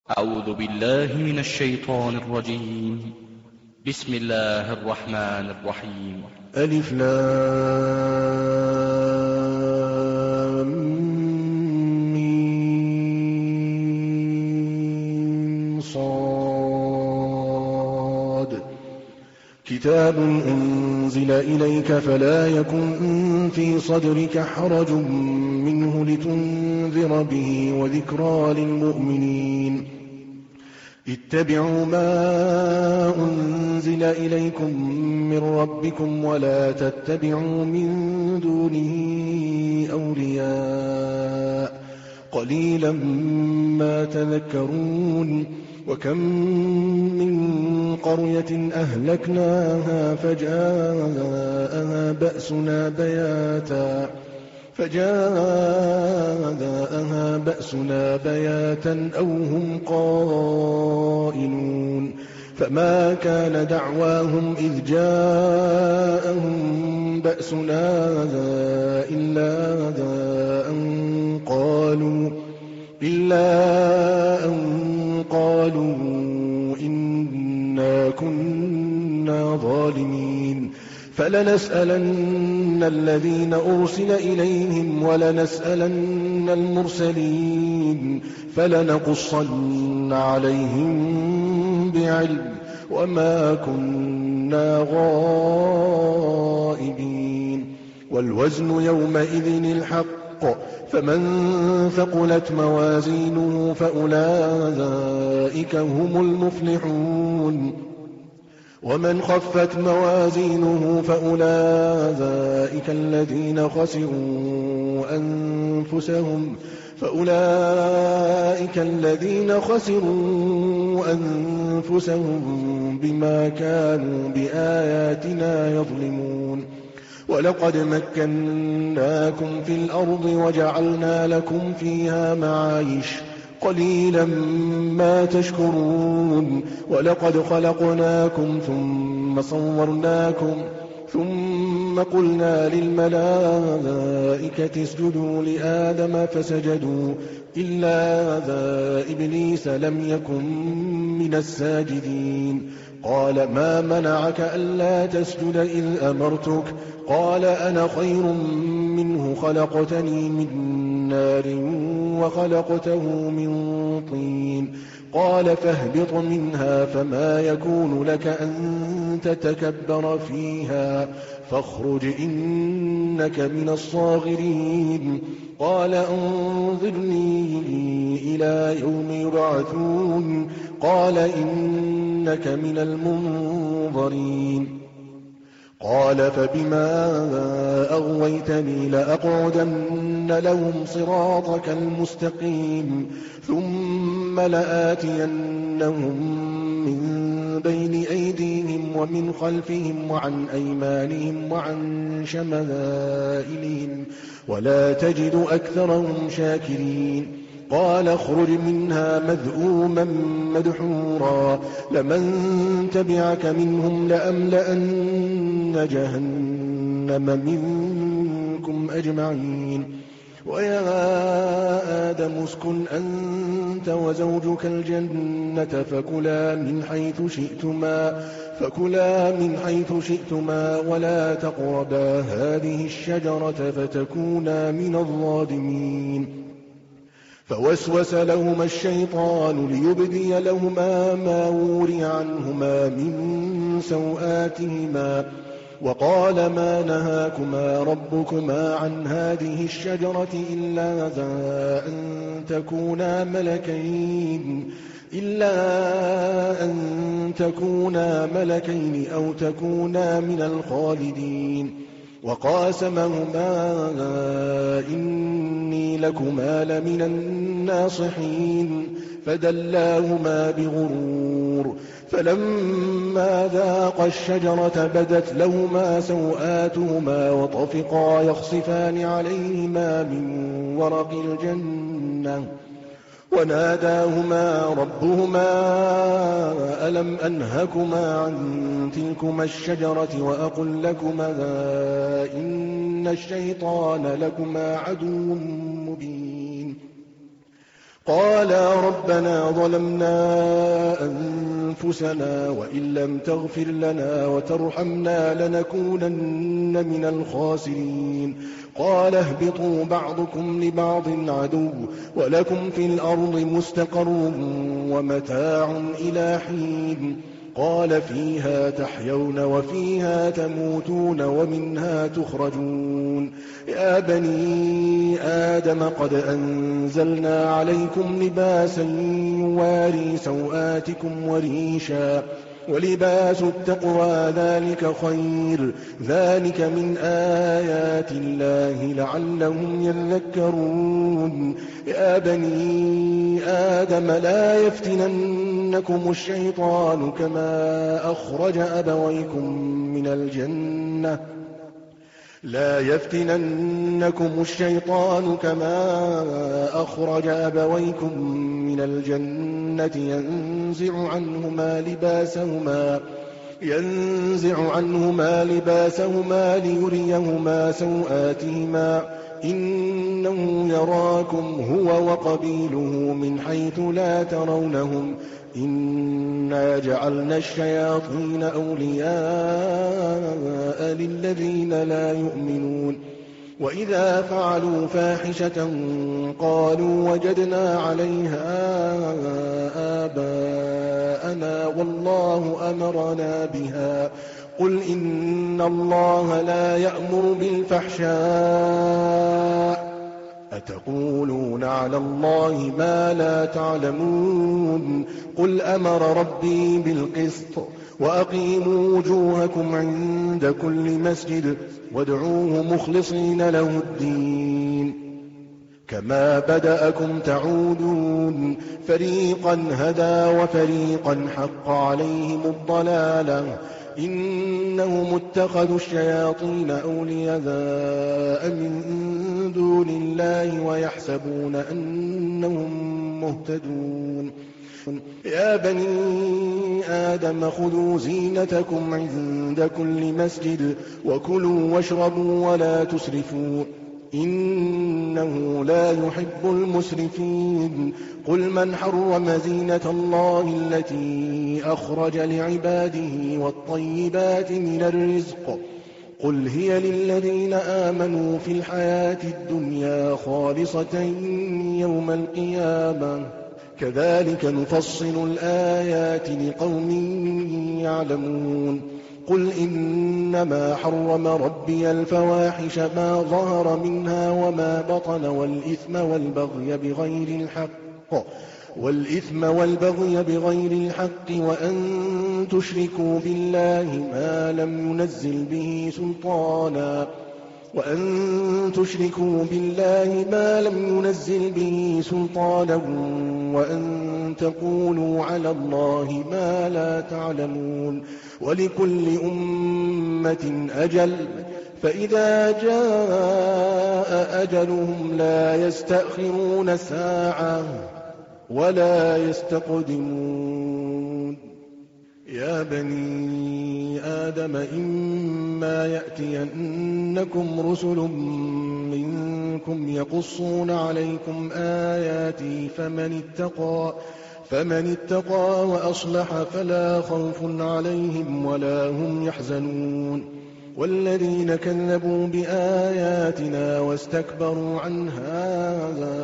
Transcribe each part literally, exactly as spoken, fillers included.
أعوذ بالله من الشيطان الرجيم. بسم الله الرحمن الرحيم. ألف لام ميم صاد كتاب أنزل إليك فلا يكن في صدرك حرج منه لتنذر به وذكرى للمؤمنين. اتبعوا ما أنزل إليكم من ربكم ولا تتبعوا من دونه أولياء قليلا ما تذكرون. وكم من قرية أهلكناها فجاءها بأسنا بياتا فجاءها بأسنا بياتا أو هم قائلون. فما كان دعواهم إذ جاءهم بأسنا إلا أن قالوا إلا أن قالوا إنا كنا ظالمين. فلنسألن الذين أرسل إليهم ولنسألن المرسلين فلنقصن عليهم بعلم وما كنا غائبين. والوزن يومئذ الحق فمن ثقلت موازينه فأولئك هم المفلحون. ومن خفت موازينه فأولئك الذين خسروا أنفسهم فأولئك الذين خسروا أنفسهم بما كانوا بآياتنا يظلمون. ولقد مكناكم في الأرض وجعلنا لكم فيها معايش قليلا ما تشكرون. ولقد خلقناكم ثم صورناكم ثم قلنا للملائكة اسجدوا لآدم فسجدوا إلا إبليس لم يكن من الساجدين. قال ما منعك ألا تسجد إذ أمرتك؟ قال أنا خير منه خلقتني من نار وخلقته من طين. قال فاهبط منها فما يكون لك أن تتكبر فيها فاخرج إنك من الصاغرين. قال انظرني إلى يوم يبعثون. قال إنك من المنظرين. قال فبما أغويتني لأقعدن لهم صراطك المستقيم ثم لآتينهم من بين أيديهم ومن خلفهم وعن أيمانهم وعن شمائلهم ولا تجد أكثرهم شاكرين. قال اخرج منها مذءوما مدحورا لمن تبعك منهم لأملأن جهنم منكم أجمعين. ويا آدم اسكن أنت وزوجك الجنة فكلا من حيث شئتما فكلا من حيث شئتما ولا تقربا هذه الشجرة فتكونا من الظالمين. فوسوس لهما الشيطان ليبدي لهما ما وري عنهما من سوآتهما وقال ما نهاكما ربكما عن هذه الشجرة إلا أن تكونا ملكين إلا أن تكونا ملكين أو تكونا من الخالدين. وقاسمهما إني لكما لمن الناصحين فدلاهما بغرور. فلما ذاقا الشجرة بدت لهما سوآتهما وطفقا يخصفان عليهما من ورق الجنة وناداهما ربهما ألم أنهكما عن تلكما الشجرة وأقل لكما إن الشيطان لكما عدو مبين. قالا ربنا ظلمنا أنفسنا وإن لم تغفر لنا وترحمنا لنكونن من الخاسرين قال اهبطوا بعضكم لبعض عدو ولكم في الأرض مستقر ومتاع إلى حين قال فيها تحيون وفيها تموتون ومنها تخرجون يا بني آدم قد أنزلنا عليكم لباسا يواري سوآتكم وريشا ولباس التقوى ذلك خير ذلك من آيات الله لعلهم يذكرون يا بني آدم لا يفتننكم الشيطان كما أخرج أبويكم من الجنة لا يفتننكم الشيطان كما أخرج أبويكم من الجنة ينزع عنهما لباسهما ينزع عنهما لباسهما ليريهما سوآتهما إنه يراكم هو وقبيله من حيث لا ترونهم إنا جعلنا الشياطين أولياء للذين لا يؤمنون وإذا فعلوا فاحشة قالوا وجدنا عليها آباءنا والله أمرنا بها قل إن الله لا يأمر بالفحشاء أتقولون على الله ما لا تعلمون قل أمر ربي بالقسط وأقيموا وجوهكم عند كل مسجد وادعوه مخلصين له الدين كما بدأكم تعودون فريقا هدى وفريقا حق عليهم الضلالة إنهم اتخذوا الشياطين أولياء من دون الله ويحسبون أنهم مهتدون يا بني آدم خذوا زينتكم عند كل مسجد وكلوا واشربوا ولا تسرفوا إنه لا يحب المسرفين قل من حرم زينة الله التي أخرج لعباده والطيبات من الرزق قل هي للذين آمنوا في الحياة الدنيا خالصة يوم القيامة كذلك نفصل الآيات لقوم يعلمون قل إنما حرم ربي الفواحش ما ظهر منها وما بطن والإثم والبغي بغير الحق والإثم والبغي بغير الحق وأن تشركوا بالله ما لم ينزل به سلطانا وأن تشركوا بالله ما لم ينزل به سلطانا وأن تقولوا على الله ما لا تعلمون ولكل أمة أجل فإذا جاء أجلهم لا يستأخرون ساعة ولا يستقدمون يا بني آدم إما يأتينكم رسل منكم يقصون عليكم آياتي فمن اتقى فمن اتقى وأصلح فلا خوف عليهم ولا هم يحزنون والذين كذبوا بآياتنا واستكبروا عنها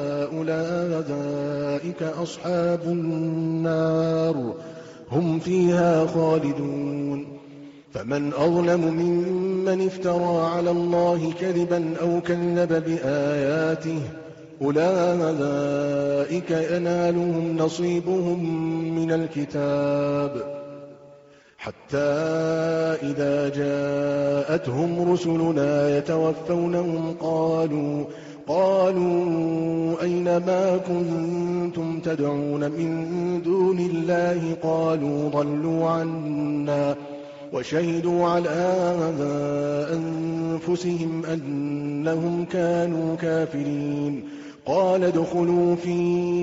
أولئك أصحاب النار هم فيها خالدون فمن أظلم ممن افترى على الله كذبا أو كذب بآياته أولئك ينالهم نصيبهم من الكتاب حتى إذا جاءتهم رسلنا يتوفونهم قالوا قالوا أين ما كنتم تدعون من دون الله قالوا ضلوا عنا وشهدوا على أنفسهم أنهم كانوا كافرين قال ادخلوا في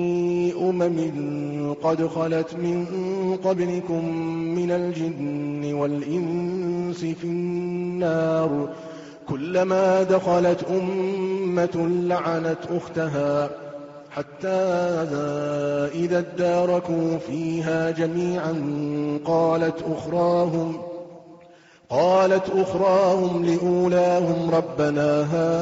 أمم قد خلت من قبلكم من الجن والإنس في النار كلما دخلت أمة لعنت أختها حتى إذا اداركوا فيها جميعا قالت أخراهم قالت أخراهم لأولاهم ربنا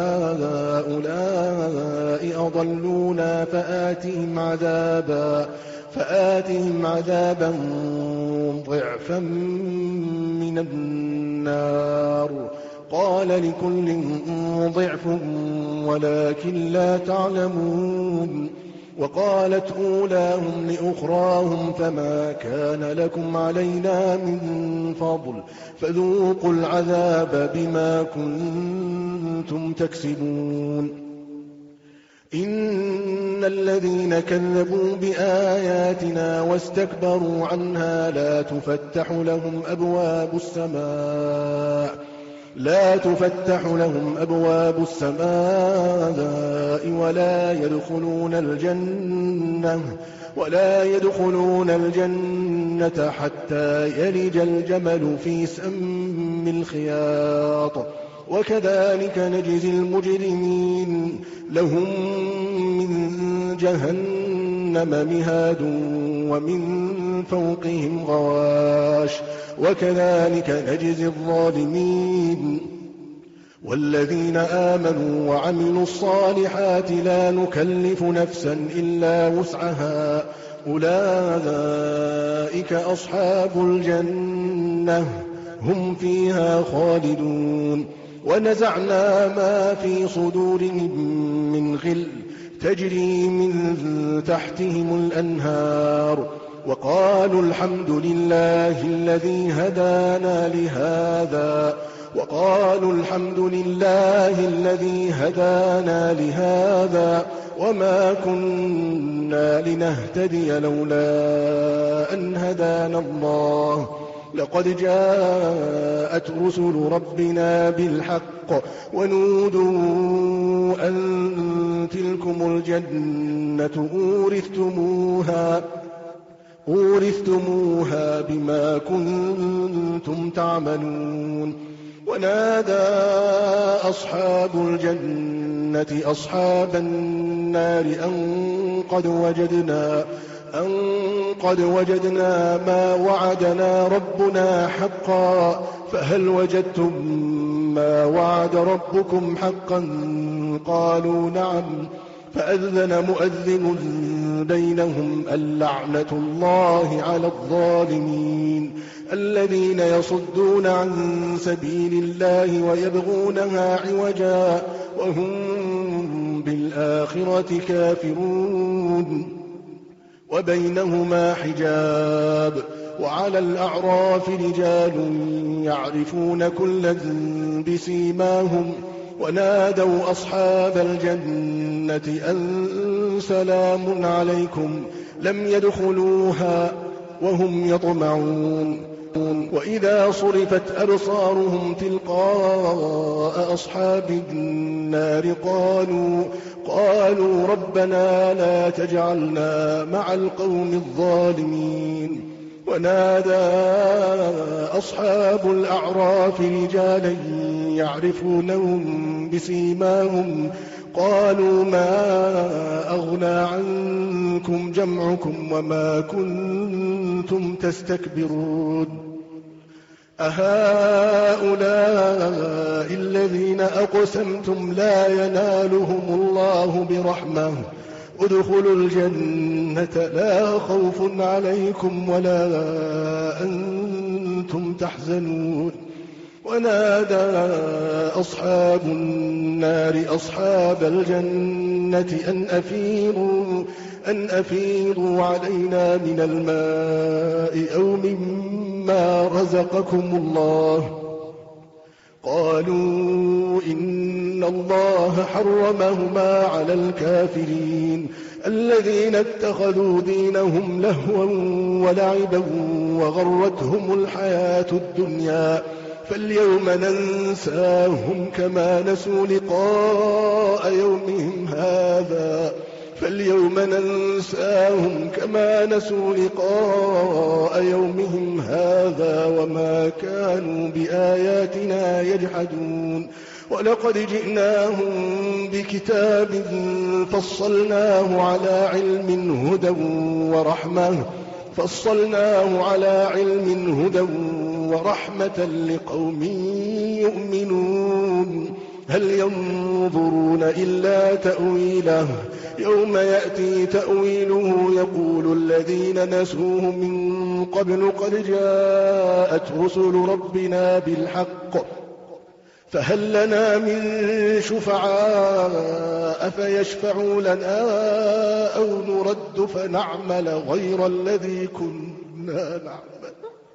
هؤلاء أضلونا فآتهم عذابا فآتهم عذابا ضعفا من النار قال لكل ضعف ولكن لا تعلمون وقالت أولاهم لأخراهم فما كان لكم علينا من فضل فذوقوا العذاب بما كنتم تكسبون إن الذين كذبوا بآياتنا واستكبروا عنها لا تفتح لهم أبواب السماء لا تفتح لهم أبواب السماء ولا يدخلون الجنة ولا يدخلون الجنة حتى يلج الجمل في سم الخياط وكذلك نجزي المجرمين لهم من جهنم مهاد ومن فوقهم غواش وكذلك نجزي الظالمين والذين آمنوا وعملوا الصالحات لا نكلف نفسا إلا وسعها أولئك أصحاب الجنة هم فيها خالدون ونزعنا ما في صدورهم من غل تجري من تحتهم الأنهار وقالوا الحمد لله الذي هدانا لهذا وقالوا الحمد لله الذي هدانا لهذا وما كنا لنهتدي لولا أن هدانا الله لقد جاءت رسل ربنا بالحق ونودوا أن تلكم الجنة أورثتموها أورثتموها بما كنتم تعملون ونادى أصحاب الجنة أصحاب النار أن قد وجدنا أن قد وجدنا ما وعدنا ربنا حقا فهل وجدتم ما وعد ربكم حقا قالوا نعم فأذن مؤذن بينهم اللعنة الله على الظالمين الذين يصدون عن سبيل الله ويبغونها عوجا وهم بالآخرة كافرون وبينهما حجاب وعلى الأعراف رجال يعرفون كلا بسيماهم ونادوا أصحاب الجنة أن سلام عليكم لم يدخلوها وهم يطمعون وإذا صرفت أبصارهم تلقاء أصحاب النار قالوا قالوا ربنا لا تجعلنا مع القوم الظالمين ونادى أصحاب الأعراف رجالا يعرفونهم بسيماهم قالوا ما أغنى عنكم جمعكم وما كنتم تستكبرون أهؤلاء الذين أقسمتم لا ينالهم الله برحمة ادخلوا الجنة لا خوف عليكم ولا أنتم تحزنون ونادى أصحاب النار أصحاب الجنة أن أفيضوا أن أفيضوا علينا من الماء أو مما رزقكم الله قالوا إن الله حرمهما على الكافرين الذين اتخذوا دينهم لهوا ولعبا وغرتهم الحياة الدنيا فاليوم ننساهم كما نسوا لقاء يومهم هذا فاليوم ننساهم كما نسوا لقاء يومهم هذا وما كانوا بآياتنا يجحدون ولقد جئناهم بكتاب فصلناه على علم هدى ورحمة فصلناه على علم هدى ورحمة لقوم يؤمنون هل ينظرون إلا تأويله يوم يأتي تأويله يقول الذين نسوه من قبل قد جاءت رسل ربنا بالحق فهل لنا من شفعاء فيشفعوا لنا أو نرد فنعمل غير الذي كنا نعمل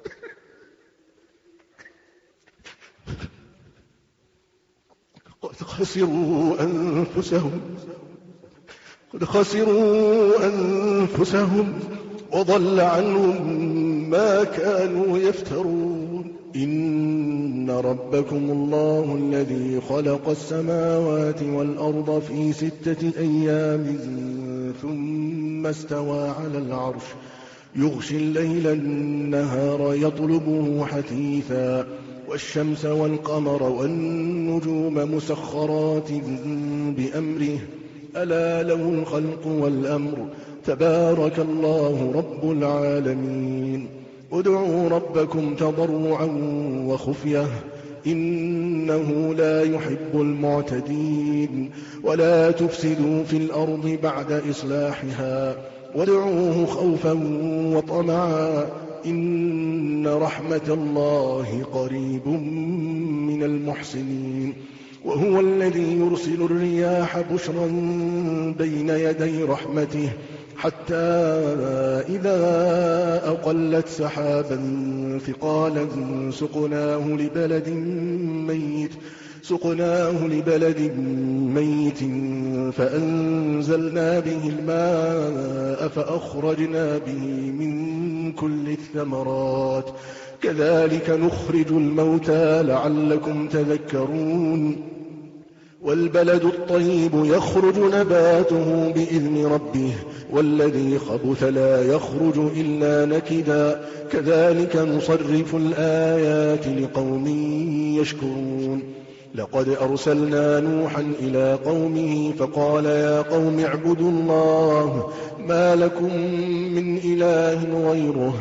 قد خسروا أنفسهم قد خسروا أنفسهم وضل عنهم ما كانوا يفترون إن ربكم الله الذي خلق السماوات والأرض في ستة أيام ثم استوى على العرش يغشي الليل النهار يطلبه حثيثا والشمس والقمر والنجوم مسخرات بأمره ألا له الخلق والأمر تبارك الله رب العالمين ادعوا ربكم تضرعا وخفية إنه لا يحب المعتدين ولا تفسدوا في الأرض بعد إصلاحها وادعوه خوفا وطمعا إن رحمة الله قريب من المحسنين وهو الذي يرسل الرياح بشرا بين يدي رحمته حتى إذا أقلت سحابا ثقالا سقناه لبلد ميت سقناه لبلد ميت فأنزلنا به الماء فأخرجنا به من كل الثمرات كذلك نخرج الموتى لعلكم تذكرون والبلد الطيب يخرج نباته بإذن ربه والذي خبث لا يخرج إلا نكدا كذلك نصرف الآيات لقوم يشكرون لقد أرسلنا نوحا إلى قومه فقال يا قوم اعبدوا الله ما لكم من إله غيره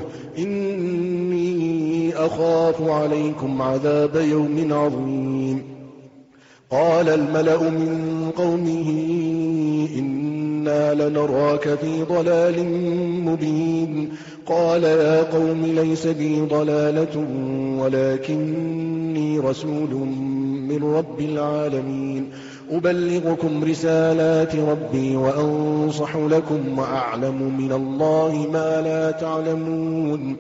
إني أخاف عليكم عذاب يوم عظيم قال الملأ من قومه إنا لنراك في ضلال مبين قال يا قوم ليس بي ضلالة ولكني رسول من رب العالمين أبلغكم رسالات ربي وأنصح لكم وأعلم من الله ما لا تعلمون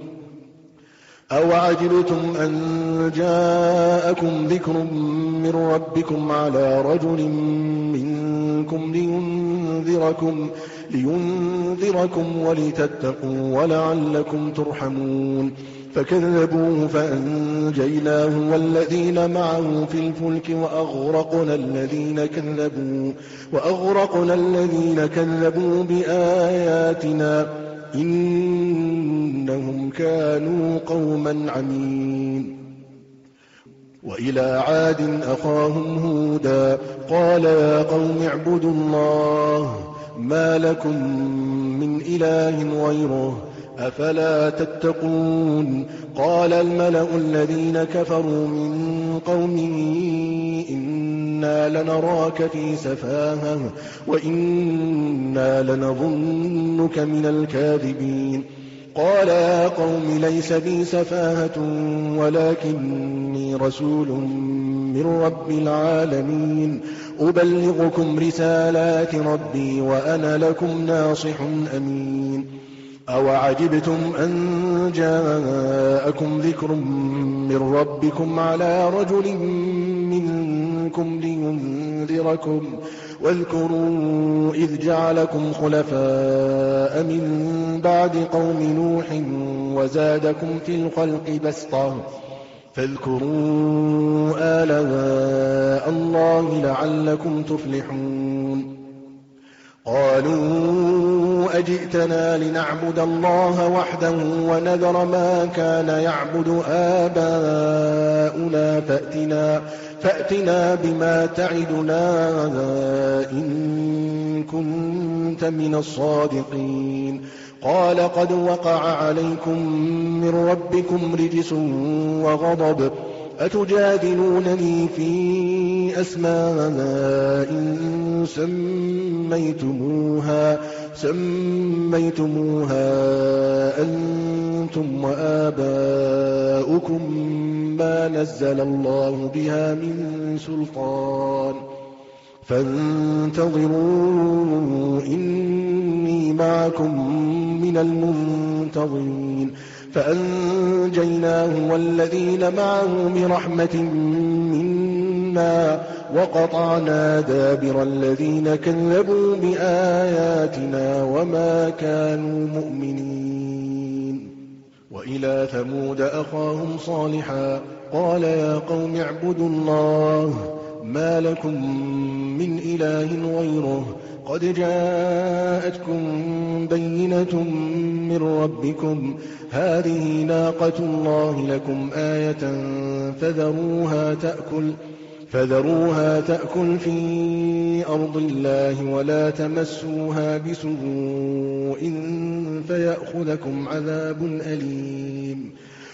أوعجبتم أن جاءكم ذكر من ربكم على رجل منكم لينذركم, لينذركم ولتتقوا ولعلكم ترحمون فكذبوه فأنجيناه والذين معه في الفلك وأغرقنا الذين كذبوا, وأغرقنا الذين كذبوا بآياتنا إنهم كانوا قوما عمين وإلى عاد أخاهم هودا قال يا قوم اعبدوا الله ما لكم من إله غيره أفلا تتقون قال الملأ الذين كفروا من قومه إنا لنراك في سفاهة وإنا لنظنك من الكاذبين قال يا قوم ليس بي سفاهة ولكني رسول من رب العالمين أبلغكم رسالات ربي وأنا لكم ناصح أمين أوعجبتم أن جاءكم ذكر من ربكم على رجل منكم لينذركم واذكروا إذ جعلكم خلفاء من بعد قوم نوح وزادكم في الخلق بسطة فاذكروا آلاء الله لعلكم تفلحون قالوا قالوا أجئتنا لنعبد الله وحده ونذر ما كان يعبد آباؤنا فأتنا, فأتنا بما تعدنا إن كنت من الصادقين. قال قد وقع عليكم من ربكم رجس وغضب أتجادلونني في أسماء سميتموها, سميتموها أنتم وآباؤكم ما نزل الله بها من سلطان فانتظروا إني معكم من المنتظرين. فأنجيناه والذين معه برحمة منا وقطعنا دابر الذين كذبوا بآياتنا وما كانوا مؤمنين. وإلى ثمود أخاهم صالحا قال يا قوم اعبدوا الله ما لكم من إله غيره قد جاءتكم بينة من ربكم هذه ناقة الله لكم آية فذروها تأكل, فذروها تأكل في أرض الله ولا تمسوها بسوء فيأخذكم عذاب أليم.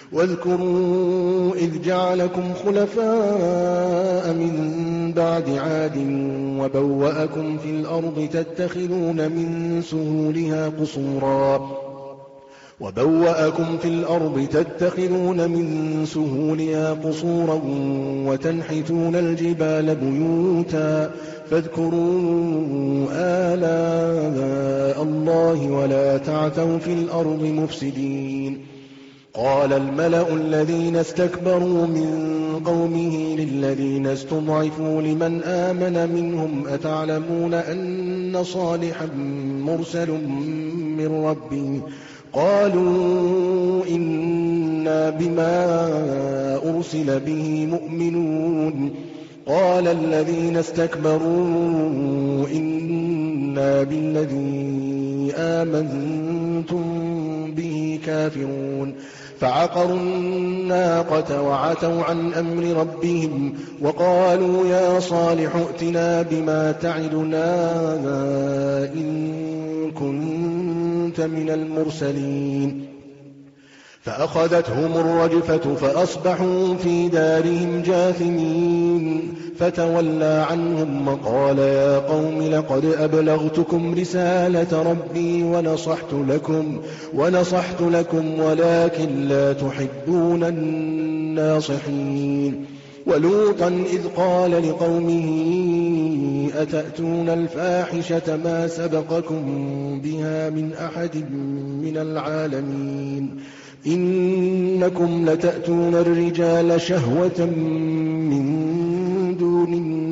واذكروا إذ جعلكم خلفاء من بعد عاد وبوأكم في الأرض تتخذون من سهولها قصورا وبوأكم في الأرض تتخذون من سهولها قصورا وتنحتون الجبال بيوتا فاذكروا آلاء الله ولا تعثوا في الأرض مفسدين. قال الملأ الذين استكبروا من قومه للذين استضعفوا لمن آمن منهم أتعلمون أن صالحا مرسل من ربه قالوا إنا بما أرسل به مؤمنون. قال الذين استكبروا إنا بالذي آمنتم به كافرون. فعقروا الناقة وعتوا عن أمر ربهم وقالوا يا صالح ائتنا بما تعدنا إن كنت من المرسلين. فأخذتهم الرجفة فأصبحوا في دارهم جاثمين فتولى عنهم وقال يا قوم لقد أبلغتكم رسالة ربي ونصحت لكم, ونصحت لكم ولكن لا تحبون الناصحين. ولوطا إذ قال لقومه أتأتون الفاحشة ما سبقكم بها من أحد من العالمين إنكم لتأتون الرجال شهوة من دون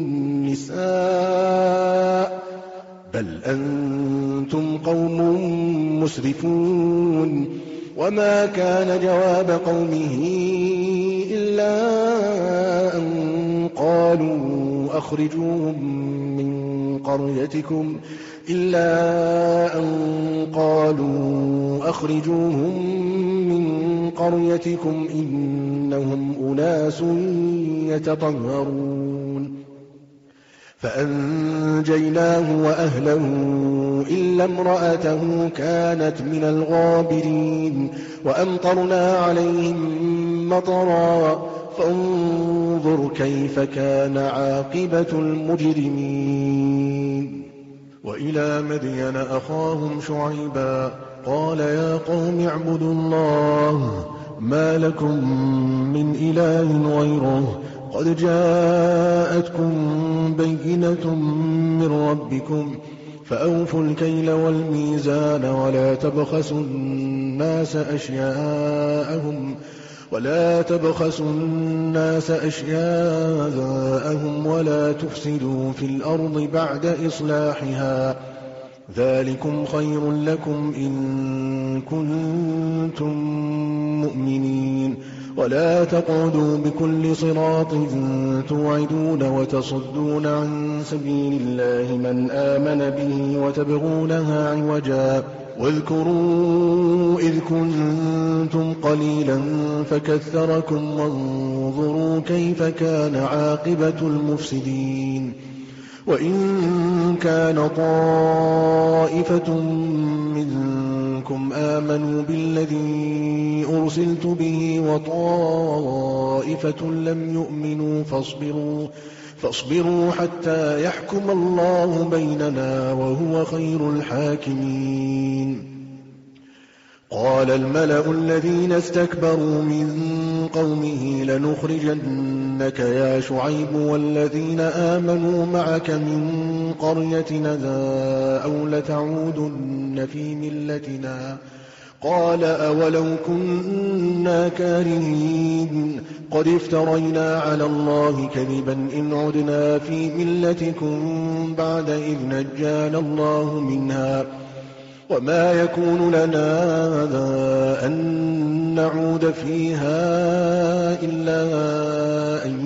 النساء بل أنتم قوم مسرفون. وما كان جواب قومه إلا أن قالوا أخرجوهم من قريتكم إلا أن قالوا أخرجوهم من قريتكم إنهم أناس يتطهرون. فأنجيناه وأهله إلا امرأته كانت من الغابرين وأمطرنا عليهم مطرا فانظر كيف كان عاقبة المجرمين. وإلى مدين أخاهم شعيبا قال يا قوم اعبدوا الله ما لكم من إله غيره قد جاءتكم بينة من ربكم فأوفوا الكيل والميزان ولا تبخسوا الناس أشياءهم ولا تبخسوا الناس أشياءهم ولا تفسدوا في الأرض بعد إصلاحها ذلكم خير لكم إن كنتم مؤمنين. ولا تقعدوا بكل صراط توعدون وتصدون عن سبيل الله من آمن به وتبغونها عوجا واذكروا إذ كنتم قليلا فكثركم وانظروا كيف كان عاقبة المفسدين وإن كان طائفة منكم آمنوا بالذي أرسلت به وطائفة لم يؤمنوا فاصبروا, فاصبروا حتى يحكم الله بيننا وهو خير الحاكمين. قال الملأ الذين استكبروا من قومه لنخرجنك يا شعيب والذين آمنوا معك من قريتنا أو لتعودن في ملتنا قال أولو كنا كارهين قد افترينا على الله كذبا إن عدنا في ملتكم بعد إذ نجانا الله منها وما يكون لنا أن نعود فيها إلا أن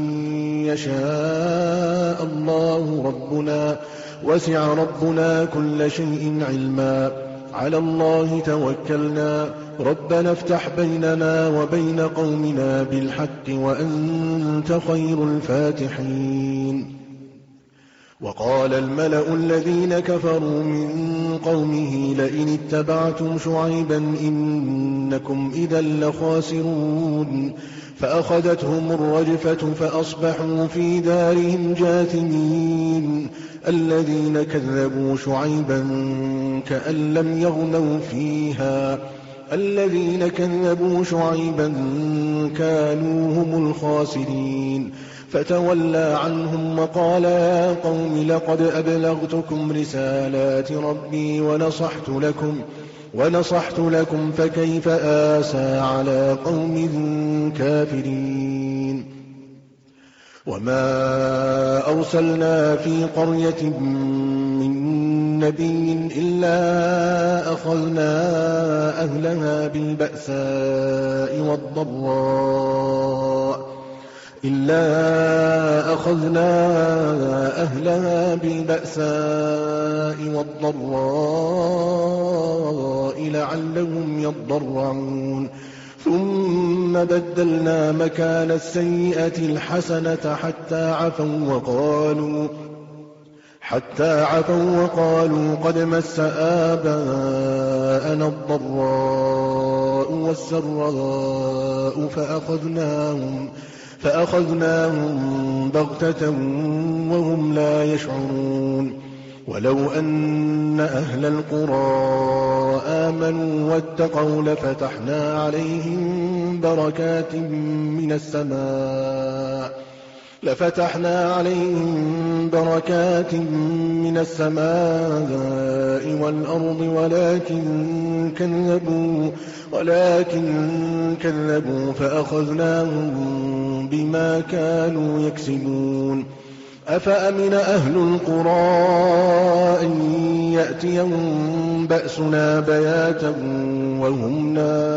يشاء الله ربنا وسع ربنا كل شيء علما على الله توكلنا ربنا افتح بيننا وبين قومنا بالحق وأنت خير الفاتحين. وقال الملأ الذين كفروا من قومه لئن اتبعتم شعيبا إنكم إذا لخاسرون فأخذتهم الرجفة فأصبحوا في دارهم جاثمين الذين كذبوا شعيبا كأن لم يغنوا فيها الذين كذبوا شعيبا كانوا هم الخاسرين فتولى عنهم وقال يا قوم لقد أبلغتكم رسالات ربي ونصحت لكم ونصحت لكم فكيف آسى على قوم كافرين. وما أرسلنا في قرية من نبي إلا أخذنا أهلها بالبأساء والضراء إلا أخذنا أهلها بالبأساء والضراء لعلهم يضرعون ثم بدلنا مكان السيئة الحسنة حتى عفوا وقالوا حتى عفوا وقالوا قد مس آباءنا الضراء والسراء فأخذناهم فأخذناهم بغتة وهم لا يشعرون ولو أن أهل القرى آمنوا واتقوا لفتحنا عليهم بركات من السماء لفتحنا عليهم بركات من السماء والأرض ولكن كذبوا ولكن كذبوا فأخذناهم بما كانوا يكسبون. أفأمن أهل القرى أن يأتيهم بأسنا بياتا وهم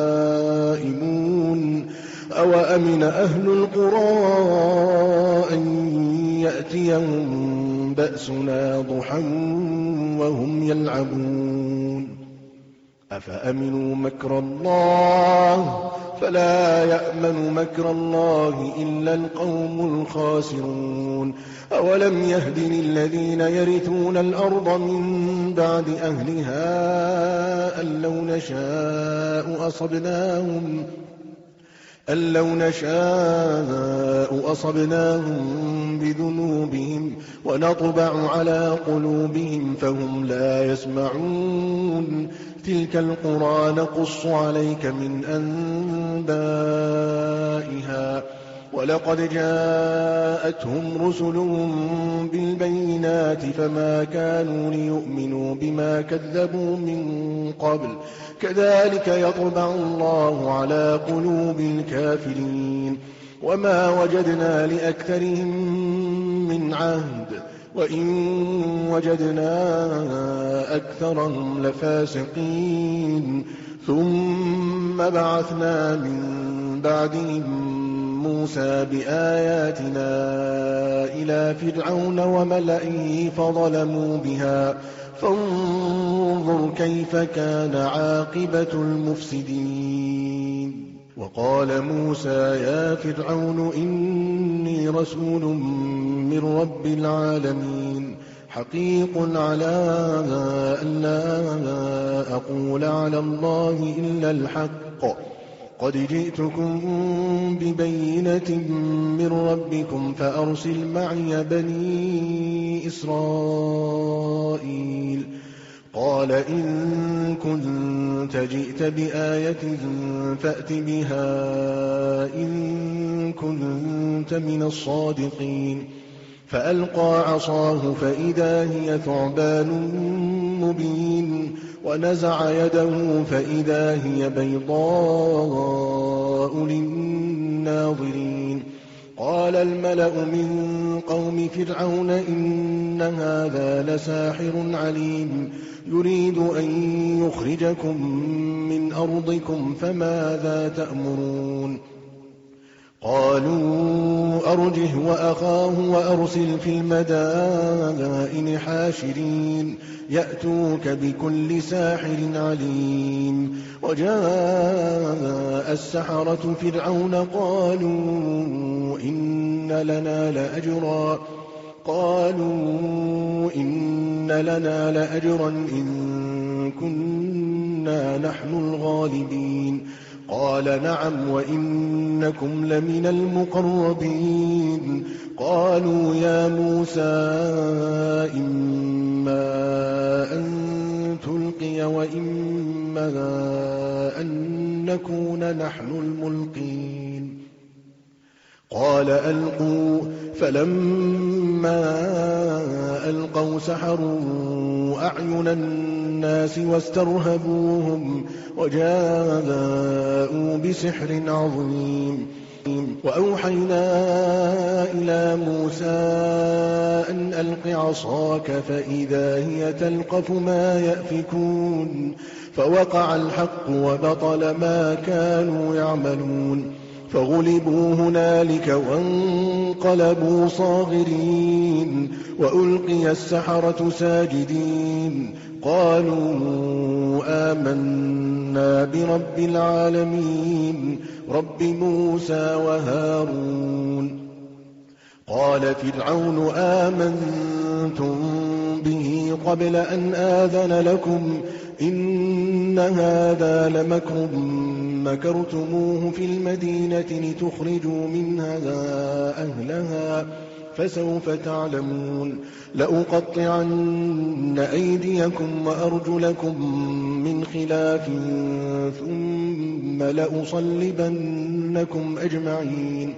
نائمون أو أمن أهل القرى أن يأتيهم بأسنا ضحى وهم يلعبون أفأمنوا مكر الله فلا يأمن مكر الله إلا القوم الخاسرون. أولم يهد للذين يرثون الأرض من بعد أهلها أن لو نشاء أصبناهم أن لو نشاء أصبناهم بذنوبهم ونطبع على قلوبهم فهم لا يسمعون تلك القرى نقص عليك من أنبائها ولقد جاءتهم رسلهم بالبينات فما كانوا ليؤمنوا بما كذبوا من قبل كذلك يطبع الله على قلوب الكافرين. وما وجدنا لأكثرهم من عهد وإن وجدنا أكثرهم لفاسقين. ثم بعثنا من بعدهم موسى بآياتنا إلى فرعون وملئه فظلموا بها فانظر كيف كان عاقبة المفسدين. وقال موسى يا فرعون إني رسول من رب العالمين حقيق على أن لا أقول على الله إلا الحق قد جئتكم ببينة من ربكم فأرسل معي بني إسرائيل. قال إن كنت جئت بآية فأت بها إن كنت من الصادقين. فألقى عصاه فإذا هي ثعبان مبين ونزع يده فإذا هي بيضاء للناظرين. قال الملأ من قوم فرعون إن هذا لساحر عليم يريد أن يخرجكم من أرضكم فماذا تأمرون. قالوا أرجه وأخاه وأرسل في المدائن حاشرين يأتوك بكل ساحر عليم. وجاء السحرة فرعون قالوا إن لنا لأجرا قالوا إن لنا لأجرا إن كنا نحن الغالبين. قال نعم وإنكم لمن المقربين. قالوا يا موسى إما أن تلقي وإما أن نكون نحن الملقين. قال ألقوا فلما ألقوا سحروا أعين الناس واسترهبوهم وجاءوا بسحر عظيم. وأوحينا إلى موسى أن ألق عصاك فإذا هي تلقف ما يأفكون. فوقع الحق وبطل ما كانوا يعملون. فغلبوا هنالك وانقلبوا صاغرين وألقي السحرة ساجدين. قالوا آمنا برب العالمين رب موسى وهارون. قال فرعون آمنتم به قبل أن آذن لكم إن هذا لمكر مكرتموه في المدينة لتخرجوا منها أهلها فسوف تعلمون. لأقطعن أيديكم وأرجلكم من خلاف ثم لأصلبنكم أجمعين.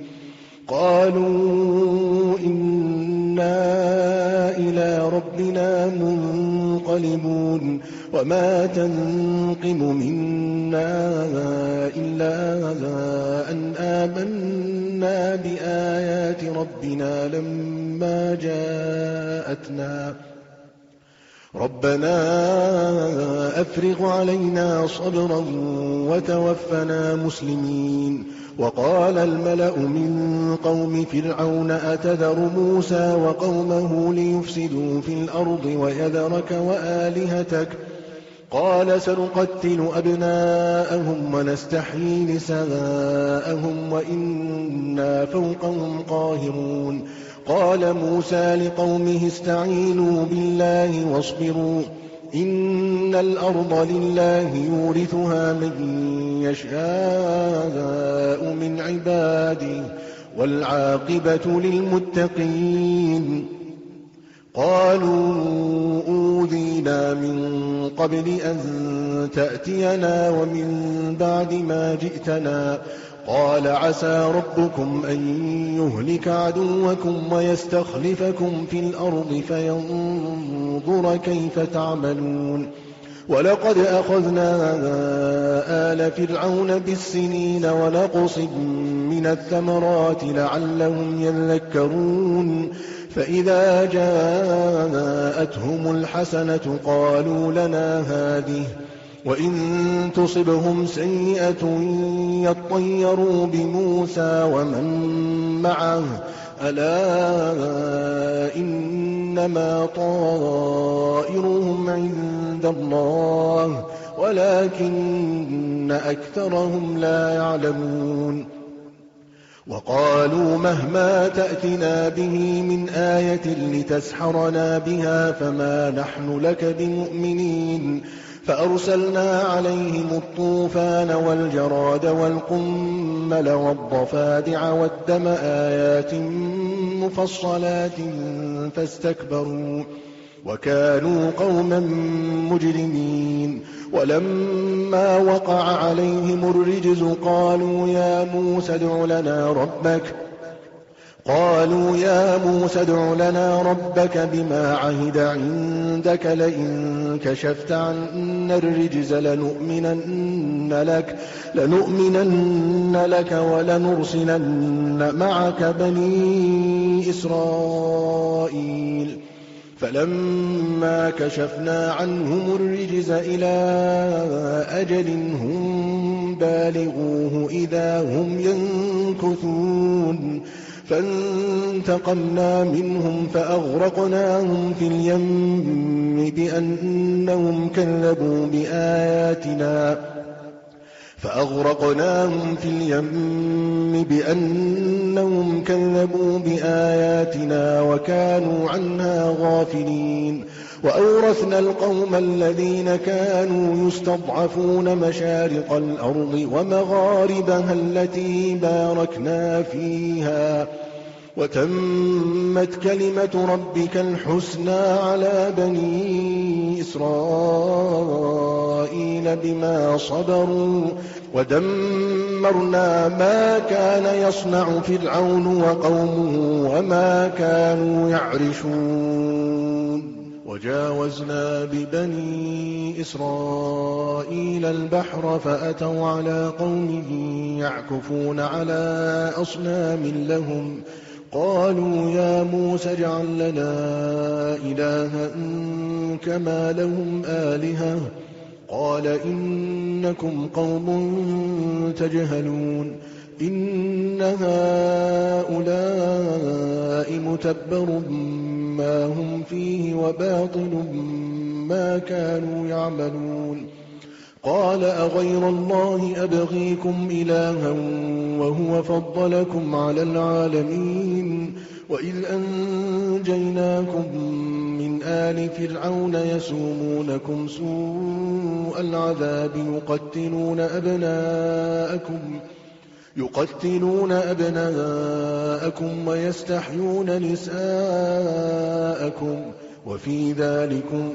قالوا إنا إلى ربنا منقلبون. وما تنقم منا إلا أن آمنا بآيات ربنا لما جاءتنا. ربنا أفرغ علينا صبرا وتوفنا مسلمين. وقال الملأ من قوم فرعون أتذر موسى وقومه ليفسدوا في الأرض ويذرك وآلهتك قال سنقتل أبناءهم ونستحيي نساءهم وإنا فوقهم قاهرون. قال موسى لقومه استعينوا بالله واصبروا إن الأرض لله يورثها من يشاء من عباده والعاقبة للمتقين. قالوا أوذينا من قبل أن تأتينا ومن بعد ما جئتنا. قال عسى ربكم أن يهلك عدوكم ويستخلفكم في الأرض فينظر كيف تعملون. ولقد أخذنا آل فرعون بالسنين ونقص من الثمرات لعلهم يذكرون. فإذا جاءتهم الحسنة قالوا لنا هذه وإن تصبهم سيئة يطيروا بموسى ومن معه ألا إنما طائرهم عند الله ولكن أكثرهم لا يعلمون وقالوا مهما تأتنا به من آية لتسحرنا بها فما نحن لك بمؤمنين فأرسلنا عليهم الطوفان والجراد والقمل والضفادع والدم آيات مفصلات فاستكبروا وكانوا قوما مجرمين ولما وقع عليهم الرجز قالوا يا موسى ادع لنا ربك قالوا يا موسى ادع لنا ربك بما عهد عندك لئن كشفت عنا الرجز لنؤمنن لك لنؤمنن لك ولنرسلن معك بني إسرائيل فلما كشفنا عنهم الرجز إلى أجل هم بالغوه إذا هم ينكثون فانتقمنا منهم فأغرقناهم في اليم بأنهم كذبوا بآياتنا فأغرقناهم في اليم بأنهم كذبوا بآياتنا وكانوا عنها غافلين وأورثنا القوم الذين كانوا يستضعفون مشارق الأرض ومغاربها التي باركنا فيها وتمت كلمة ربك الحسنى على بني إسرائيل بما صبروا ودمرنا ما كان يصنع فرعون وقومه وما كانوا يعرشون وجاوزنا ببني إسرائيل البحر فأتوا على قوم يعكفون على أصنام لهم قالوا يا موسى اجعل لنا إلها كما لهم آلهة قال إنكم قوم تجهلون إن هؤلاء متبر ما هم فيه وباطل ما كانوا يعملون قال أغير الله أبغيكم إلها وهو فضلكم على العالمين وإذ أنجيناكم من آل فرعون يسومونكم سوء العذاب يقتلون أبناءكم يقتلون أبناءكم ويستحيون نساءكم وفي ذلكم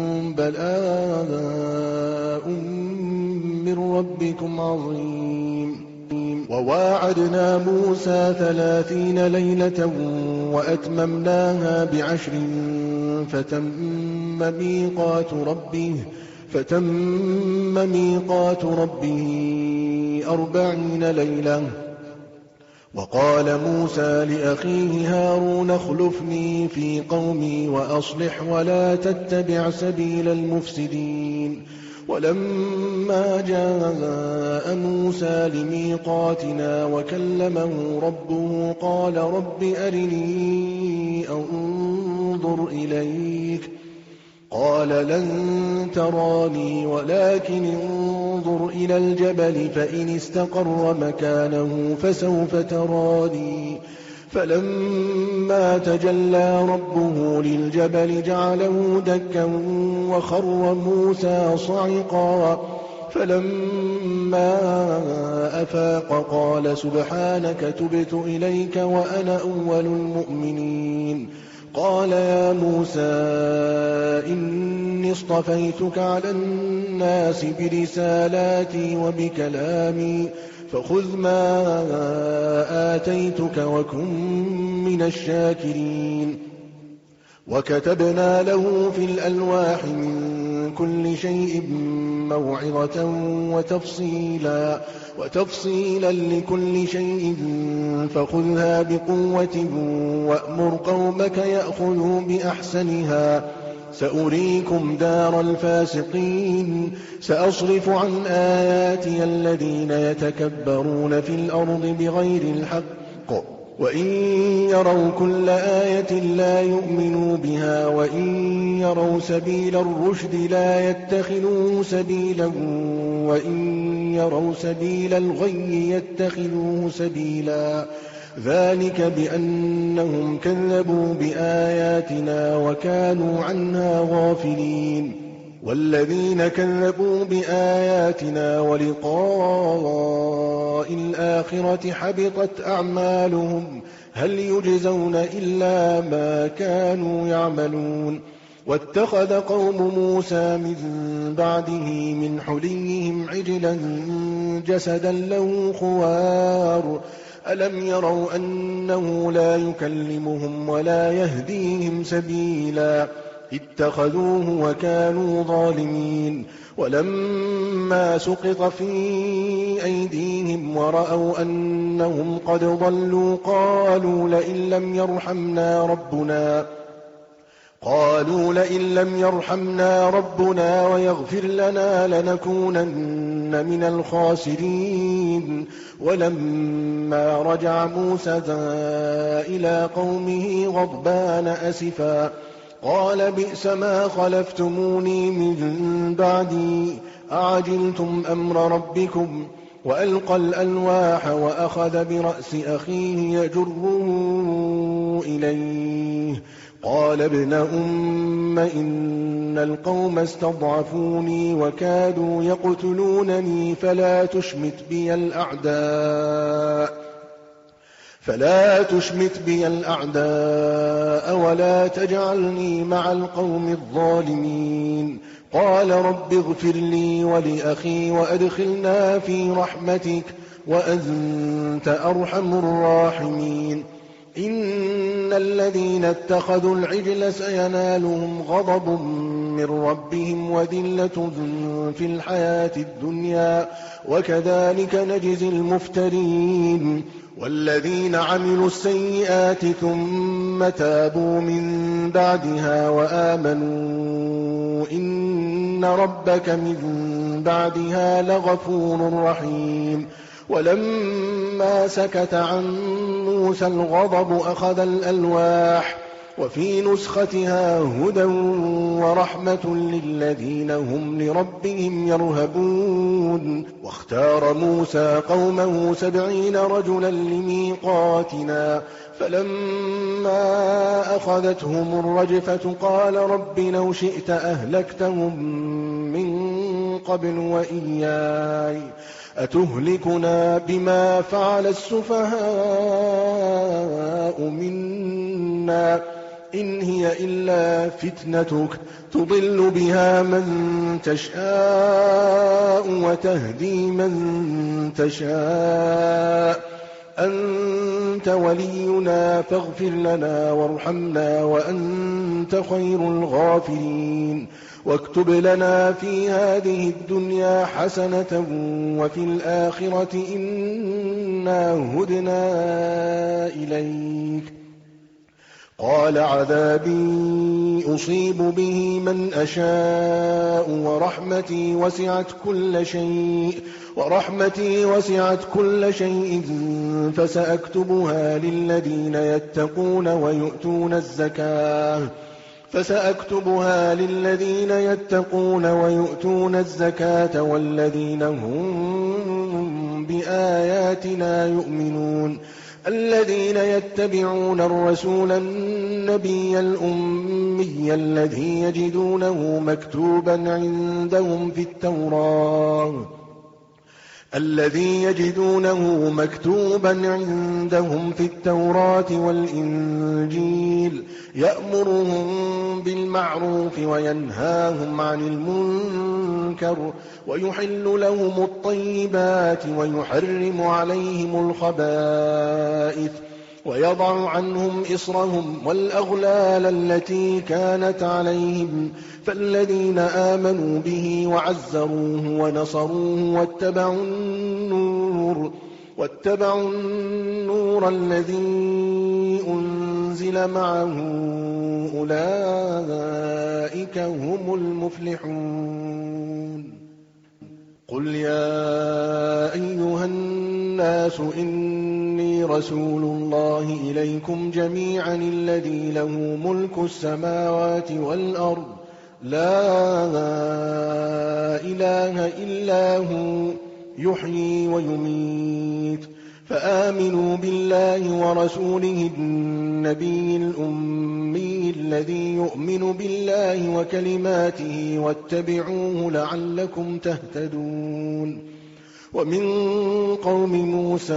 بلاء من ربكم عظيم وواعدنا موسى ثلاثين ليلة وأتممناها بعشر فتم ميقات ربه فتم ميقات ربه أربعين ليلة وقال موسى لأخيه هارون اخلفني في قومي وأصلح ولا تتبع سبيل المفسدين ولما جاء موسى لميقاتنا وكلمه ربه قال رب أرني أنظر إليك قال لن تراني ولكن انظر إلى الجبل فإن استقر مكانه فسوف تراني فلما تجلى ربه للجبل جعله دكا وخر موسى صعقا فلما أفاق قال سبحانك تبت إليك وأنا أول المؤمنين قال يا موسى إني اصطفيتك على الناس برسالاتي وبكلامي فخذ ما آتيتك وكن من الشاكرين وكتبنا له في الألواح من كل شيء موعظة وتفصيلا وتفصيلا لكل شيء فخذها بقوة وأمر قومك يأخذوا بأحسنها سأريكم دار الفاسقين سأصرف عن آياتي الذين يتكبرون في الأرض بغير الحق وإن يروا كل آية لا يؤمنوا بها وإن يروا سبيل الرشد لا يتخذوه سبيلا وإن يروا سبيل الغي يتخذوه سبيلا ذلك بأنهم كذبوا بآياتنا وكانوا عنها غافلين والذين كذبوا بآياتنا ولقاء الآخرة حبطت أعمالهم هل يجزون إلا ما كانوا يعملون واتخذ قوم موسى من بعده من حليهم عجلا جسدا له خوار ألم يروا أنه لا يكلمهم ولا يهديهم سبيلا اتخذوه وكانوا ظالمين ولما سقط في أيديهم ورأوا أنهم قد ضلوا قالوا لئن لم يرحمنا ربنا قالوا لئن لم يرحمنا ربنا ويغفر لنا لنكونن من الخاسرين ولما رجع موسى إلى قومه غضبان أسفا قال بئس ما خلفتموني من بعدي أعجلتم أمر ربكم وألقى الألواح وأخذ برأس أخيه يجره إليه قال ابن أم إن القوم استضعفوني وكادوا يقتلونني فلا تشمت بي الأعداء فلا تشمت بي الأعداء ولا تجعلني مع القوم الظالمين قال رب اغفر لي ولأخي وأدخلنا في رحمتك وأنت أرحم الراحمين إن الذين اتخذوا العجل سينالهم غضب من ربهم وذلة في الحياة الدنيا وكذلك نجزي المفترين والذين عملوا السيئات ثم تابوا من بعدها وآمنوا إن ربك من بعدها لغفور رحيم ولما سكت عن موسى الغضب أخذ الألواح وفي نسختها هدى ورحمة للذين هم لربهم يرهبون واختار موسى قومه سبعين رجلا لميقاتنا فلما أخذتهم الرجفة قال رب لو شئت أهلكتهم من قبل وإياي أتهلكنا بما فعل السفهاء منا إن هي إلا فتنتك تضل بها من تشاء وتهدي من تشاء أنت ولينا فاغفر لنا وارحمنا وأنت خير الغافرين واكتب لنا في هذه الدنيا حسنة وفي الآخرة إنا هدنا إليك قال عذابي أصيب به من أشاء ورحمتي وسعت كل شيء ورحمتي وسعت كل شيء فسأكتبها للذين يتقون ويؤتون الزكاة فسأكتبها للذين يتقون ويؤتون الزكاة والذين هم بآياتنا يؤمنون الذين يتبعون الرسول النبي الأمي الذي يجدونه مكتوبا عندهم في التوراة الذي يجدونه مكتوبا عندهم في التوراة والإنجيل يأمرهم بالمعروف وينهاهم عن المنكر ويحل لهم الطيبات ويحرم عليهم الخبائث ويضع عنهم إصرهم والأغلال التي كانت عليهم فالذين آمنوا به وعزروه ونصروه واتبعوا النور واتبعوا النور الذي أنزل أنزل معه أولئك هم المفلحون قل يا أيها الناس إني رسول الله إليكم جميعا الذي له ملك السماوات والأرض لا إله إلا هو يحيي ويميت فآمنوا بالله ورسوله النبي الأمي الذي يؤمن بالله وكلماته واتبعوه لعلكم تهتدون ومن قوم موسى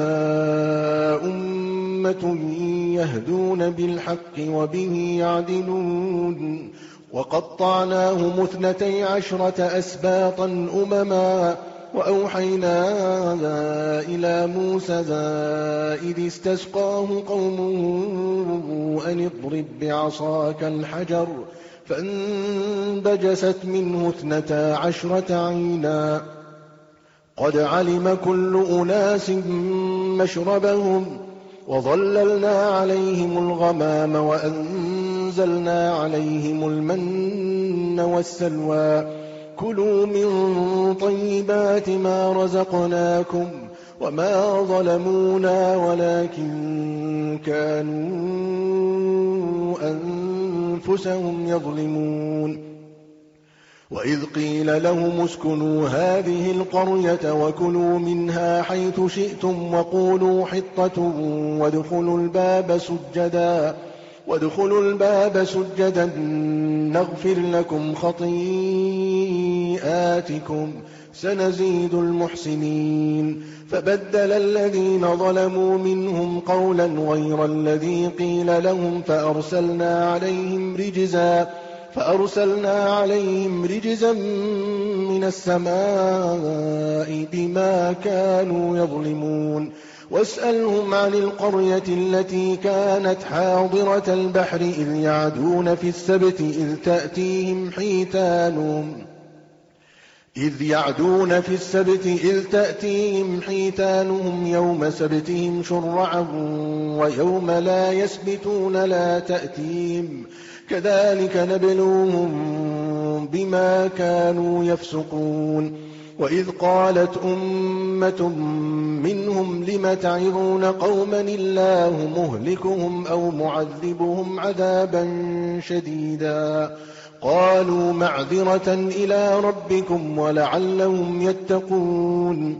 أمة يهدون بالحق وبه يعدلون وقطعناهم اثنتي عشرة أسباطا أمما وأوحينا إلى موسى إذ استسقاه قومه أن اضرب بعصاك الحجر فانبجست منه اثنتا عشرة عينا قد علم كل أناس مشربهم وظللنا عليهم الغمام وأنزلنا عليهم المن والسلوى كلوا من طيبات ما رزقناكم وما ظلمونا ولكن كانوا أنفسهم يظلمون وإذ قيل لهم اسكنوا هذه القرية وكلوا منها حيث شئتم وقولوا حطة وادخلوا الباب سجدا وادخلوا الباب سجدا نغفر لكم خطيئاتكم سنزيد المحسنين فبدل الذين ظلموا منهم قولا غير الذي قيل لهم فأرسلنا عليهم رجزا فأرسلنا عليهم رجزا من السماء بما كانوا يظلمون واسألهم عن القرية التي كانت حاضرة البحر إذ يعدون في السبت إذ تأتيهم حيتانهم إذ يعدون في السبت إذ تأتيهم حيتانهم يوم سبتهم شرعا ويوم لا يسبتون لا تأتيهم كذلك نبلوهم بما كانوا يفسقون وإذ قالت أمة منهم لم تعظون قوما الله مهلكهم أو معذبهم عذابا شديدا قالوا معذرة إلى ربكم ولعلهم يتقون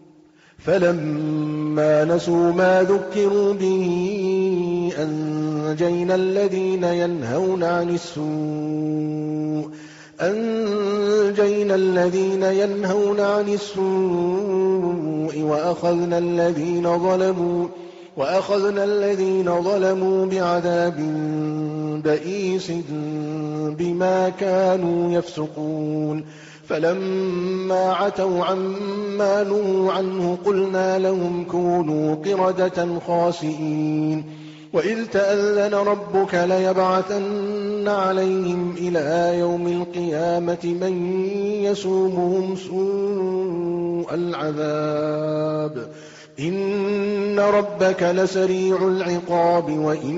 فلما نسوا ما ذكروا به أنجينا الذين ينهون عن السوء أنجينا الذين ينهون عن السوء وأخذنا الذين ظلموا وأخذنا الذين ظلموا بعذاب بئيس بما كانوا يفسقون فلما عتوا عما نهوا عنه قلنا لهم كونوا قردة خاسئين وإذ تأذن ربك ليبعثن عليهم إلى يوم القيامة من يسومهم سوء العذاب إن ربك لسريع العقاب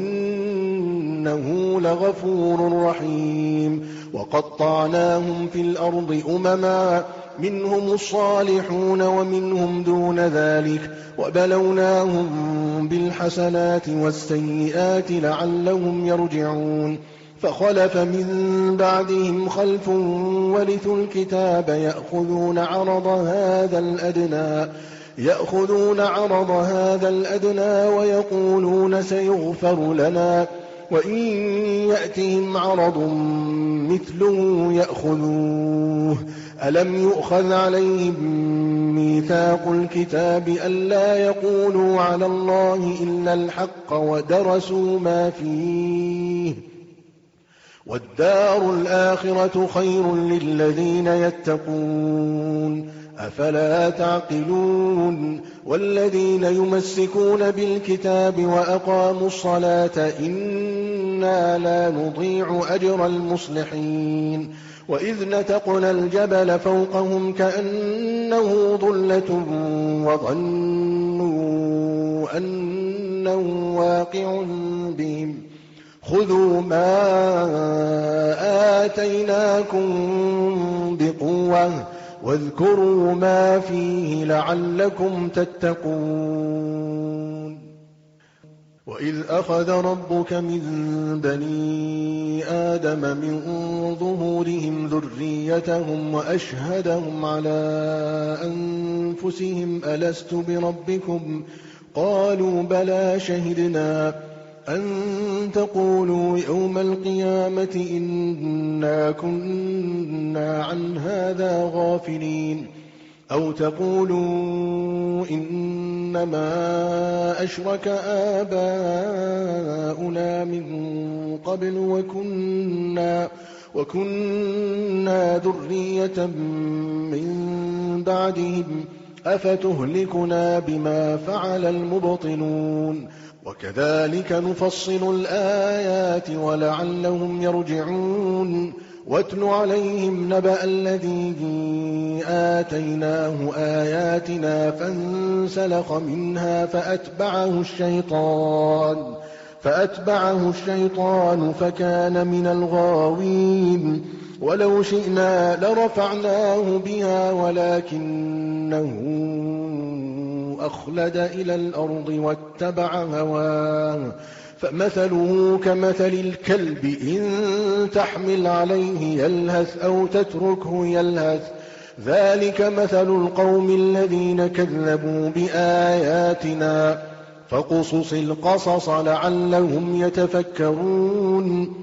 وإنه لغفور رحيم وقطعناهم في الأرض أمما منهم الصالحون ومنهم دون ذلك وبلوناهم بالحسنات والسيئات لعلهم يرجعون فخلف من بعدهم خلف ورثوا الكتاب يأخذون عرض هذا الأدنى يأخذون عرض هذا الأدنى ويقولون سيغفر لنا وإن يأتهم عرض مثله يأخذوه ألم يؤخذ عليهم ميثاق الكتاب ألا يقولوا على الله إلا الحق ودرسوا ما فيه والدار الآخرة خير للذين يتقون أفلا تعقلون والذين يمسكون بالكتاب وأقاموا الصلاة إنا لا نضيع أجر المصلحين وإذ نتقنا الجبل فوقهم كأنه ظلة وظنوا أنه واقع بهم خذوا ما آتيناكم بقوة واذكروا ما فيه لعلكم تتقون وإذ أخذ ربك من بني آدم من ظهورهم ذريتهم وأشهدهم على أنفسهم ألست بربكم قالوا بلى شهدنا أن تقولوا يوم القيامة إنا كنا عن هذا غافلين أو تقولوا إنما أشرك آباؤنا من قبل وكنا, وكنا ذرية من بعدهم أفتهلكنا بما فعل المبطلون وكذلك نفصل الآيات ولعلهم يرجعون واتل عليهم نبأ الذي آتيناه آياتنا فانسلخ منها فأتبعه الشيطان فأتبعه الشيطان فكان من الغاوين ولو شئنا لرفعناه بها ولكنه أخلد إلى الأرض واتبع هواه فمثله كمثل الكلب إن تحمل عليه يلهث أو تتركه يلهث ذلك مثل القوم الذين كذبوا بآياتنا فاقصص القصص لعلهم يتفكرون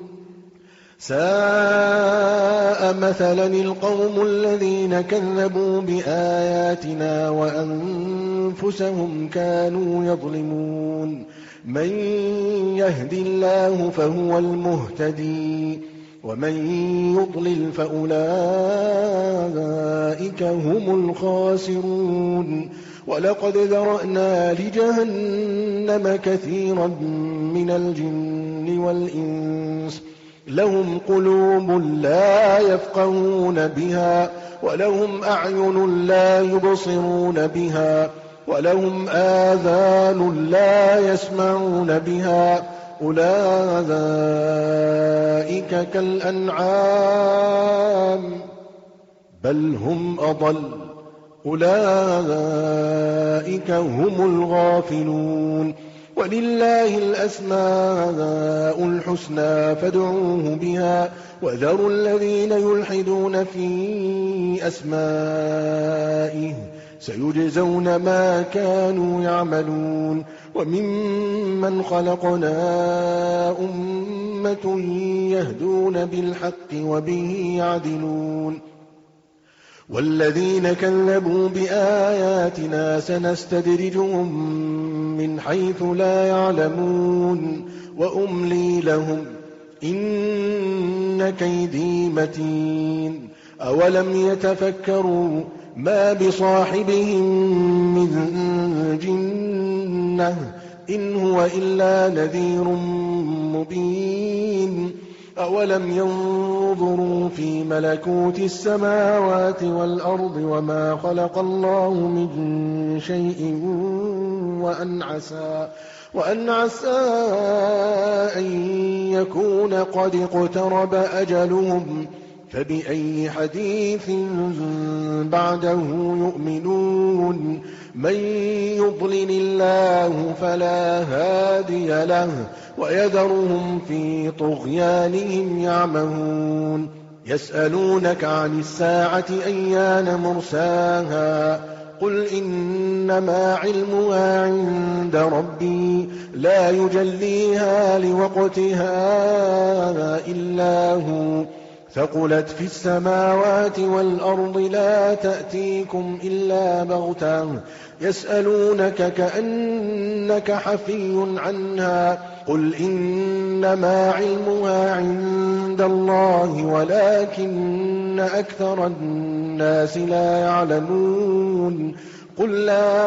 ساء مثلا القوم الذين كذبوا بآياتنا وأنفسهم كانوا يظلمون من يهد الله فهو المهتدي ومن يضلل فأولئك هم الخاسرون ولقد ذرأنا لجهنم كثيرا من الجن والإنس لهم قلوب لا يفقهون بها ولهم أعين لا يبصرون بها ولهم آذان لا يسمعون بها أولئك كالأنعام بل هم أضل أولئك هم الغافلون ولله الأسماء الحسنى فادعوه بها وذروا الذين يلحدون في أسمائه سيجزون ما كانوا يعملون وممن خلقنا أمة يهدون بالحق وبه يعدلون والذين كذبوا بآياتنا سنستدرجهم من حيث لا يعلمون وأملي لهم إن كيدي متين أولم يتفكروا ما بصاحبهم من جنة إن هو إلا نذير مبين أولم ينظروا في ملكوت السماوات والأرض وما خلق الله من شيء وأن عسى, وأن عسى أن يكون قد اقترب أجلهم فبأي حديث بعده يؤمنون من يضلل الله فلا هادي له ويذرهم في طغيانهم يعمهون يسألونك عن الساعة أيان مرساها قل إنما علمها عند ربي لا يجليها لوقتها إلا هو ثقلت في السماوات والأرض لا تأتيكم إلا بغتة يسألونك كأنك حفي عنها قل إنما علمها عند الله ولكن أكثر الناس لا يعلمون قل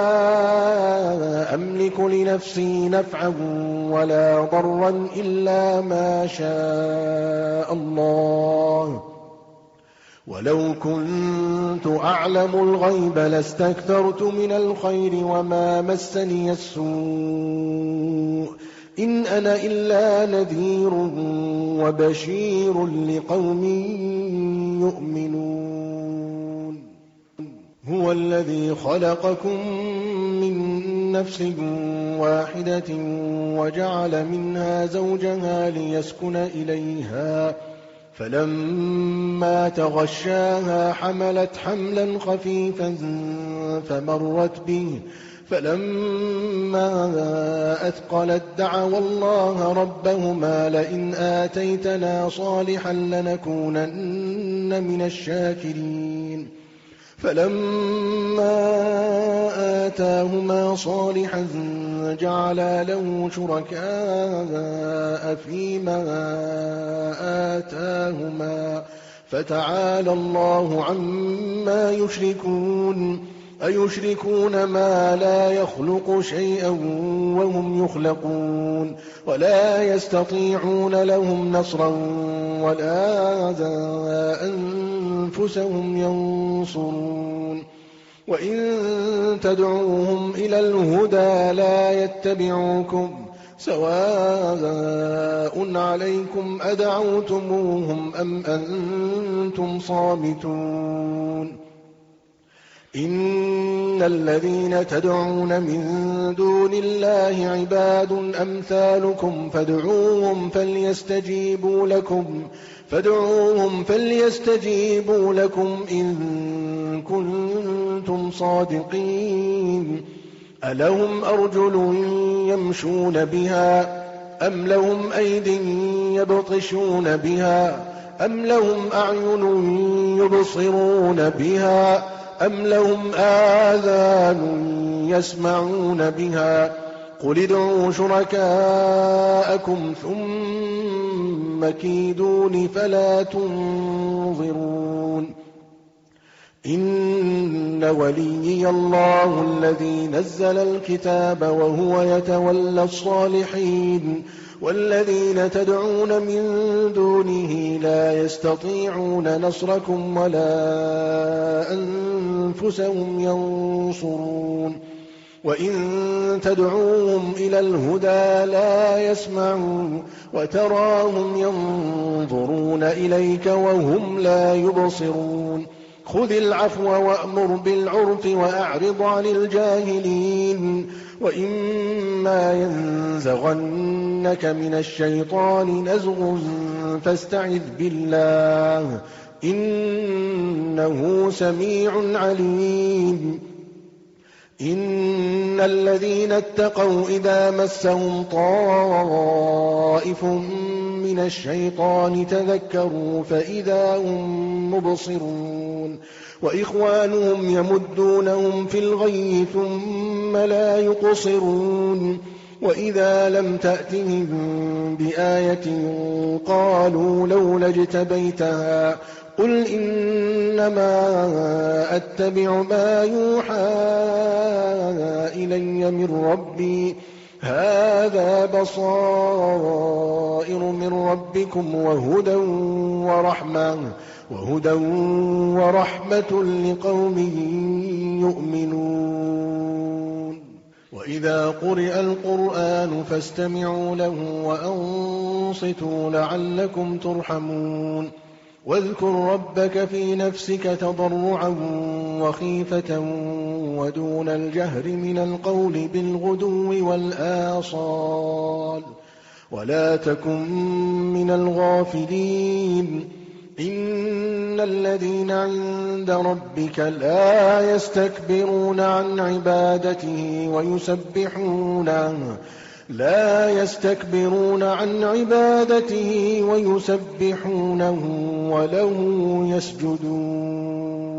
لا أملك لنفسي نفعا ولا ضرا إلا ما شاء الله ولو كنت أعلم الغيب لاستكثرت من الخير وما مسني السوء إن أنا إلا نذير وبشير لقوم يؤمنون هو الذي خلقكم من نفس واحدة وجعل منها زوجها ليسكن إليها فلما تغشاها حملت حملا خفيفا فمرت به فلما أثقلت دعوا الله ربهما لئن آتيتنا صالحا لنكونن من الشاكرين فلما آتاهما صالحا جعلا له شركاء فيما آتاهما فتعالى الله عما يشركون أيشركون ما لا يخلق شيئا وهم يخلقون ولا يستطيعون لهم نصرا ولا أنفسهم ينصرون وإن تدعوهم إلى الهدى لا يتبعوكم سواء عليكم أدعوتموهم أم أنتم صامتون إن الذين تدعون من دون الله عباد أمثالكم فادعوهم فليستجيبوا لكم فادعوهم فليستجيبوا لكم إن كنتم صادقين ألهم أرجل يمشون بها أم لهم أيد يبطشون بها أم لهم أعين يبصرون بها أم لهم آذان يسمعون بها قل ادعوا شركاءكم ثم كيدون فلا تنظرون إن وليي الله الذي نزل الكتاب وهو يتولى الصالحين والذين تدعون من دونه لا يستطيعون نصركم ولا أنفسهم ينصرون وإن تدعوهم إلى الهدى لا يسمعون وتراهم ينظرون إليك وهم لا يبصرون خذ العفو وأمر بالعرف وأعرض عن الجاهلين وإما ينزغنك من الشيطان نزغ فاستعذ بالله إنه سميع عليم إن الذين اتقوا إذا مسهم طائف من الشيطان تذكروا فإذا هم مبصرون وإخوانهم يمدونهم في الغي ثم لا يقصرون وإذا لم تأتهم بآية قالوا لولا اجتبيتها قل إنما أتبع ما يوحى إلي من ربي هذا بصائر من ربكم وهدى ورحمة وهدى ورحمة لقوم يؤمنون وإذا قرئ القرآن فاستمعوا له وأنصتوا لعلكم ترحمون واذكر ربك في نفسك تضرعا وخيفة ودون الجهر من القول بالغدو والآصال ولا تكن من الغافلين إن الذين عند ربك لا يستكبرون عن عبادته ويسبحونه لا يستكبرون عن عبادته ويسبحونه وله يسجدون